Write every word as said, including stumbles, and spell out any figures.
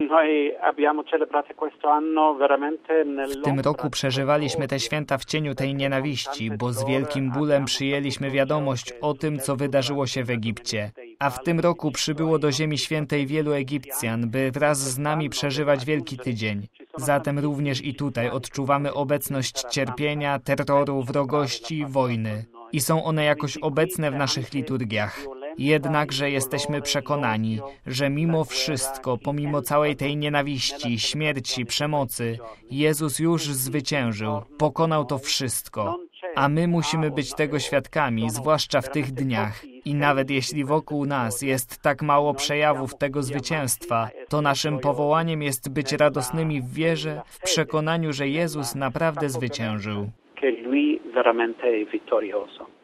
W tym roku przeżywaliśmy te święta w cieniu tej nienawiści, bo z wielkim bólem przyjęliśmy wiadomość o tym, co wydarzyło się w Egipcie. A w tym roku przybyło do Ziemi Świętej wielu Egipcjan, by wraz z nami przeżywać Wielki Tydzień. Zatem również i tutaj odczuwamy obecność cierpienia, terroru, wrogości, wojny. I są one jakoś obecne w naszych liturgiach. Jednakże jesteśmy przekonani, że mimo wszystko, pomimo całej tej nienawiści, śmierci, przemocy, Jezus już zwyciężył, pokonał to wszystko. A my musimy być tego świadkami, zwłaszcza w tych dniach. I nawet jeśli wokół nas jest tak mało przejawów tego zwycięstwa, to naszym powołaniem jest być radosnymi w wierze, w przekonaniu, że Jezus naprawdę zwyciężył.